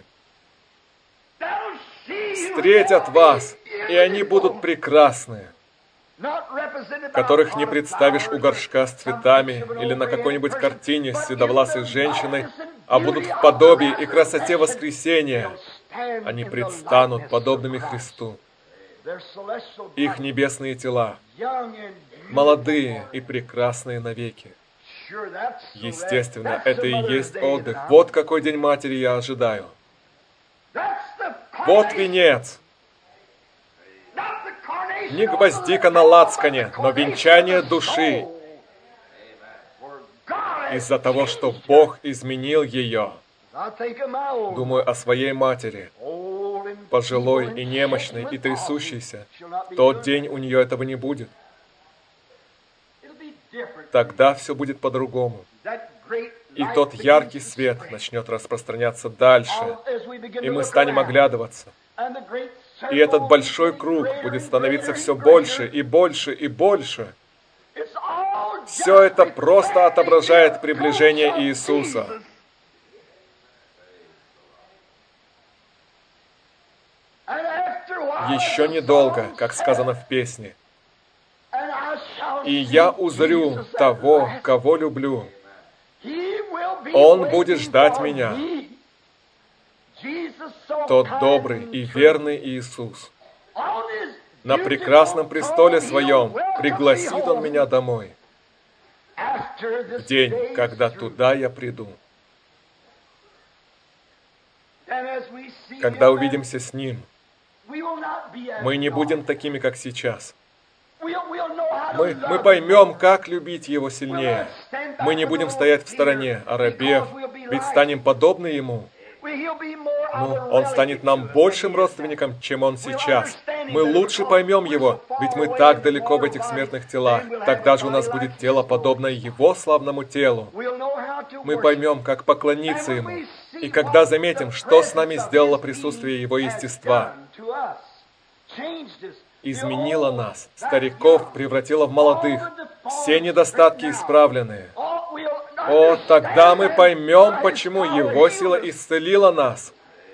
Встретят вас, и они будут прекрасны, которых не представишь у горшка с цветами или на какой-нибудь картине с седовласой женщиной, а будут в подобии и красоте воскресения. Они предстанут подобными Христу. Их небесные тела, молодые и прекрасные навеки. Естественно, это и есть отдых. Вот какой день матери я ожидаю. Вот венец. Не гвоздика на лацкане, но венчание души. Из-за того, что Бог изменил ее. Думаю о своей матери, пожилой и немощной и трясущейся. В тот день у нее этого не будет. Тогда все будет по-другому. И тот яркий свет начнет распространяться дальше, и мы станем оглядываться. И этот большой круг будет становиться все больше и больше и больше. Все это просто отображает приближение Иисуса. Еще недолго, как сказано в песне. «И я узрю того, кого люблю. Он будет ждать меня». Тот добрый и верный Иисус. На прекрасном престоле Своем пригласит Он меня домой. В день, когда туда я приду. Когда увидимся с Ним, мы не будем такими, как сейчас. Мы, мы поймем, как любить Его сильнее. Мы не будем стоять в стороне, оробев, ведь станем подобны Ему. Ну, Он станет нам большим родственником, чем Он сейчас. Мы лучше поймем Его, ведь мы так далеко в этих смертных телах. Тогда же у нас будет тело, подобное Его славному телу. Мы поймем, как поклониться Ему. И когда заметим, что с нами сделало присутствие Его естества, изменило нас, стариков превратило в молодых, все недостатки исправленные. О, тогда мы поймем, почему Его сила исцелила нас.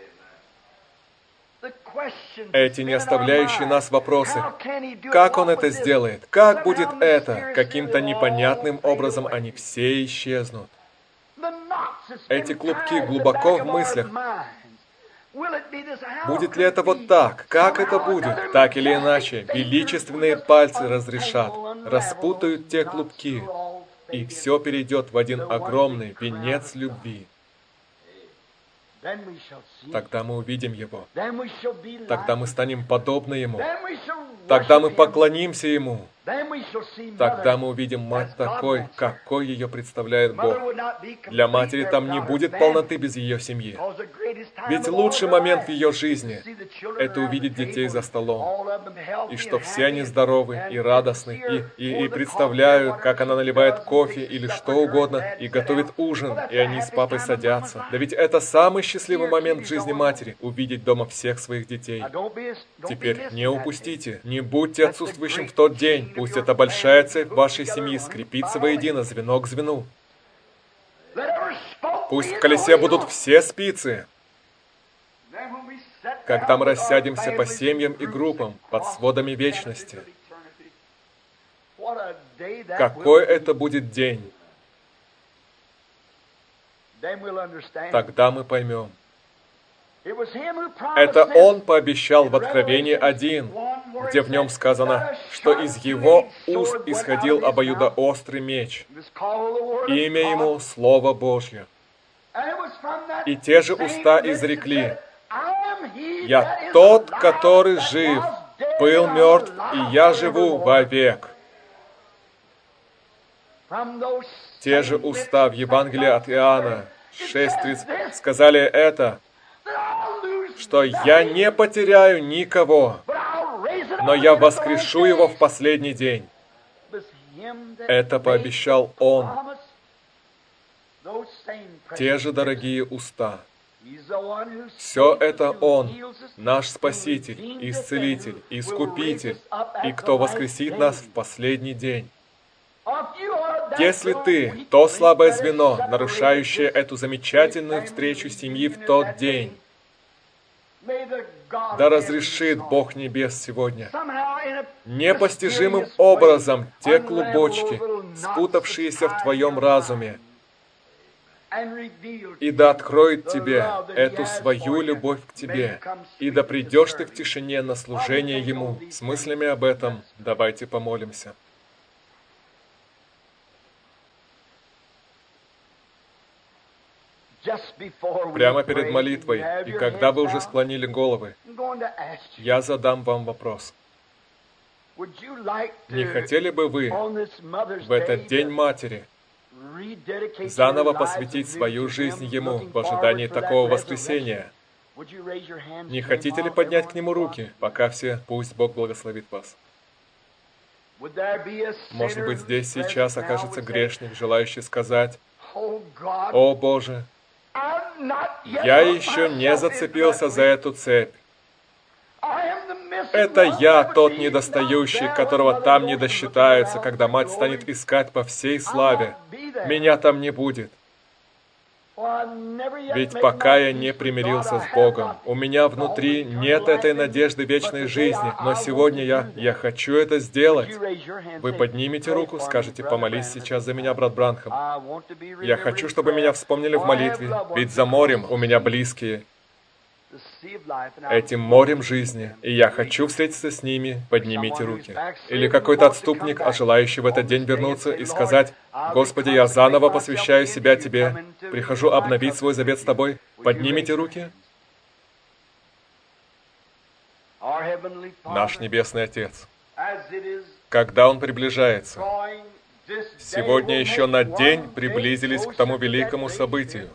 Эти не оставляющие нас вопросы. Как Он это сделает? Как будет это? Каким-то непонятным образом они все исчезнут. Эти клубки глубоко в мыслях. Будет ли это вот так? Как это будет? Так или иначе, величественные пальцы разрешат, распутают те клубки, и все перейдет в один огромный венец любви. Тогда мы увидим Его. Тогда мы станем подобны Ему. Тогда мы поклонимся Ему. Тогда мы увидим мать такой, какой ее представляет Бог. Для матери там не будет полноты без ее семьи. Ведь лучший момент в ее жизни — это увидеть детей за столом. И что все они здоровы и радостны, и, и, и представляют, как она наливает кофе или что угодно, и готовит ужин, и они с папой садятся. Да ведь это самый счастливый момент в жизни матери — увидеть дома всех своих детей. Теперь не упустите, не будьте отсутствующим в тот день. Пусть эта большая цепь вашей семьи скрепится воедино, звено к звену. Пусть в колесе будут все спицы. Когда мы рассядемся по семьям и группам под сводами вечности, какой это будет день? Тогда мы поймем. Это Он пообещал в Откровении один, где в нем сказано, что из Его уст исходил обоюдоострый меч. Имя Ему — Слово Божье. И те же уста изрекли: «Я тот, который жив, был мертв, и я живу вовек». Те же уста в Евангелии от Иоанна шесть тридцать сказали это, что «я не потеряю никого, но я воскрешу его в последний день». Это пообещал Он. Те же дорогие уста. Все это Он, наш Спаситель, Исцелитель, Искупитель, и кто воскресит нас в последний день. Если ты то слабое звено, нарушающее эту замечательную встречу семьи в тот день, да разрешит Бог Небес сегодня непостижимым образом те клубочки, спутавшиеся в твоем разуме, и да откроет тебе эту свою любовь к тебе, и да придешь ты в тишине на служение Ему. С мыслями об этом давайте помолимся. Прямо перед молитвой, и когда вы уже склонили головы, я задам вам вопрос. Не хотели бы вы в этот День Матери заново посвятить свою жизнь Ему в ожидании такого воскресения, Не хотите ли поднять к Нему руки, пока все, пусть Бог благословит вас? Может быть, здесь сейчас окажется грешник, желающий сказать: «О Боже, я еще не зацепился за эту цепь. Это я тот недостающий, которого там не досчитаются, когда мать станет искать по всей славе. Меня там не будет. Ведь пока я не примирился с Богом, у меня внутри нет этой надежды вечной жизни, но сегодня я, я хочу это сделать». Вы поднимете руку, скажете: «Помолись сейчас за меня, брат Бранхам. Я хочу, чтобы меня вспомнили в молитве, ведь за морем у меня близкие, этим морем жизни, и я хочу встретиться с ними». Поднимите руки. Или какой-то отступник, а желающий в этот день вернуться и сказать: «Господи, я заново посвящаю себя Тебе, прихожу обновить свой завет с Тобой». Поднимите руки. Наш Небесный Отец, когда Он приближается, сегодня еще на день приблизились к тому великому событию.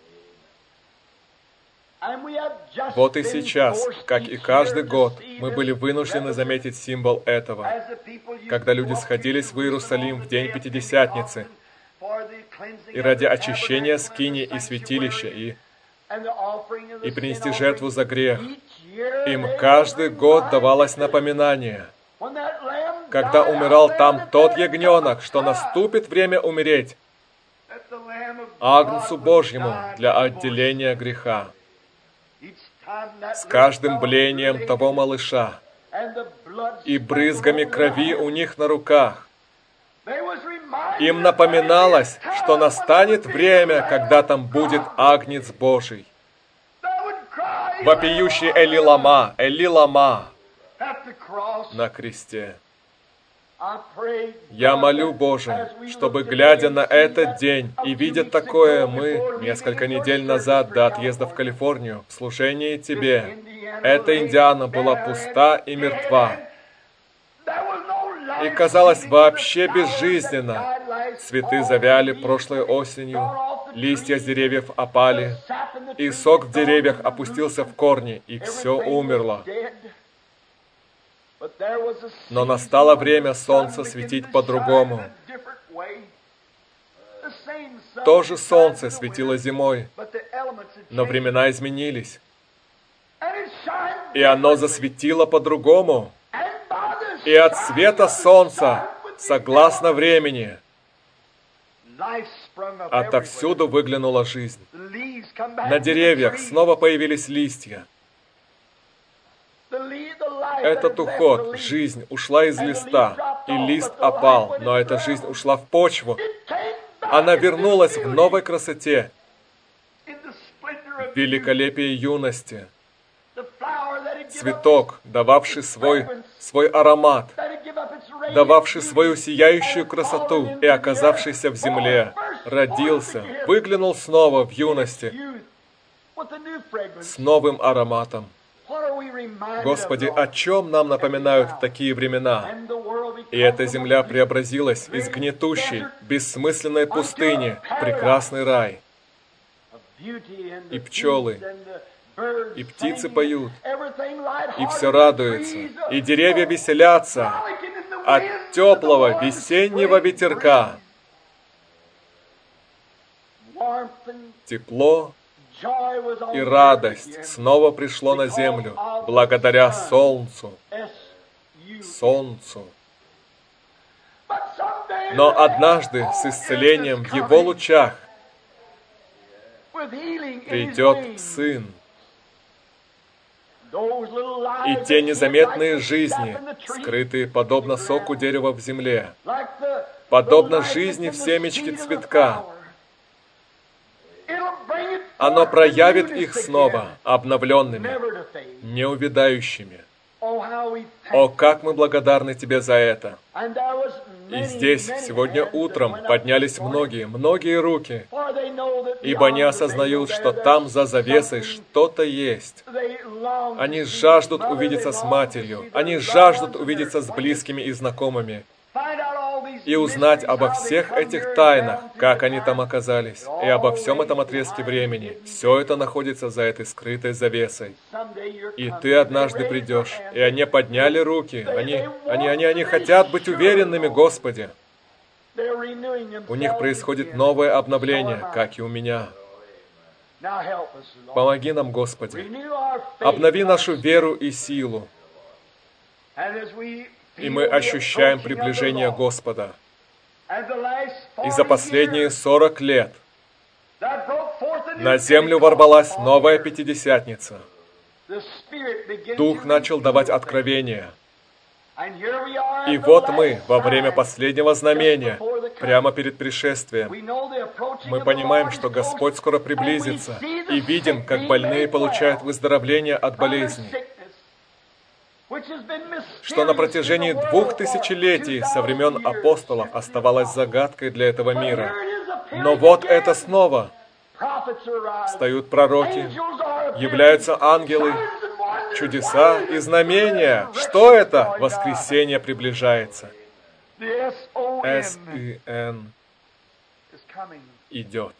Вот и сейчас, как и каждый год, мы были вынуждены заметить символ этого, когда люди сходились в Иерусалим в день Пятидесятницы, и ради очищения скинии и святилища, и, и принести жертву за грех. Им каждый год давалось напоминание, когда умирал там тот ягненок, что наступит время умереть Агнцу Божьему для отделения греха. С каждым блеянием того малыша и брызгами крови у них на руках им напоминалось, что настанет время, когда там будет Агнец Божий, вопиющий «Эли лама, Эли лама» на кресте. Я молю, Боже, чтобы, глядя на этот день и видя такое, мы несколько недель назад до отъезда в Калифорнию в служении Тебе, эта Индиана была пуста и мертва, и казалась вообще безжизненна. Цветы завяли прошлой осенью, листья с деревьев опали, и сок в деревьях опустился в корни, и все умерло. Но настало время солнца светить по-другому. То же солнце светило зимой, но времена изменились, и оно засветило по-другому. И от света солнца, согласно времени, отовсюду выглянула жизнь. На деревьях снова появились листья. Этот уход, жизнь ушла из листа, и лист опал, но эта жизнь ушла в почву. Она вернулась в новой красоте, в великолепии юности. Цветок, дававший свой, свой аромат, дававший свою сияющую красоту и оказавшийся в земле, родился, выглянул снова в юности с новым ароматом. Господи, о чем нам напоминают такие времена? И эта земля преобразилась из гнетущей, бессмысленной пустыни в прекрасный рай. И пчелы, и птицы поют, и все радуется, и деревья веселятся от теплого весеннего ветерка. Тепло и радость снова пришло на землю, благодаря солнцу. Солнцу. Но однажды с исцелением в его лучах придет Сын. И те незаметные жизни, скрытые подобно соку дерева в земле, подобно жизни в семечке цветка, оно проявит их снова обновленными, неувядающими. О, как мы благодарны Тебе за это! И здесь сегодня утром поднялись многие, многие руки, ибо они осознают, что там за завесой что-то есть. Они жаждут увидеться с матерью, они жаждут увидеться с близкими и знакомыми. и узнать обо всех этих тайнах, как они там оказались, и обо всем этом отрезке времени. Все это находится за этой скрытой завесой. И ты однажды придешь, и они подняли руки, они, они, они, они хотят быть уверенными, Господи. У них происходит новое обновление, как и у меня. Помоги нам, Господи. Обнови нашу веру и силу. И мы ощущаем приближение Господа. И за последние сорок лет на землю ворвалась новая Пятидесятница. Дух начал давать откровения. И вот мы, во время последнего знамения, прямо перед пришествием, мы понимаем, что Господь скоро приблизится, и видим, как больные получают выздоровление от болезней, что на протяжении двух тысячелетий со времен апостолов оставалось загадкой для этого мира. Но вот это снова. Встают пророки, являются ангелы, чудеса и знамения. Что это? Воскресение приближается. С И Н идет.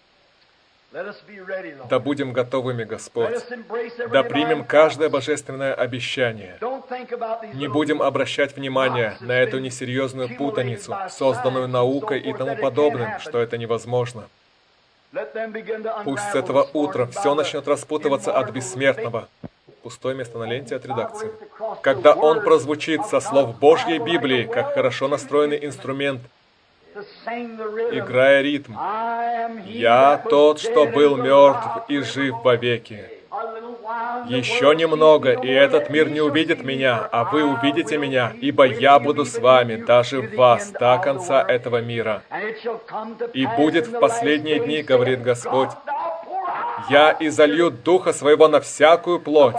Да будем готовыми, Господь. Да примем каждое божественное обещание. Не будем обращать внимание на эту несерьезную путаницу, созданную наукой и тому подобным, что это невозможно. Пусть с этого утра все начнет распутываться от бессмертного. Пустое место на ленте от редакции. Когда он прозвучит со слов Божьей Библии, как хорошо настроенный инструмент, играя ритм. «Я тот, что был мертв и жив вовеки. Еще немного, и этот мир не увидит меня, а вы увидите меня, ибо я буду с вами, даже в вас, до конца этого мира. И будет в последние дни, говорит Господь, я изолью Духа Своего на всякую плоть».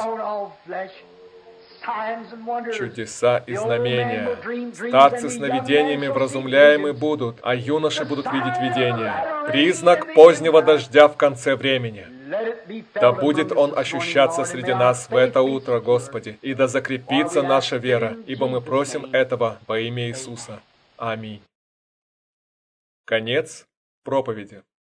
Чудеса и знамения. Старцы сновидениями вразумляемы будут, а юноши будут видеть видения. Признак позднего дождя в конце времени. Да будет он ощущаться среди нас в это утро, Господи, и да закрепится наша вера, ибо мы просим этого во имя Иисуса. Аминь. Конец проповеди.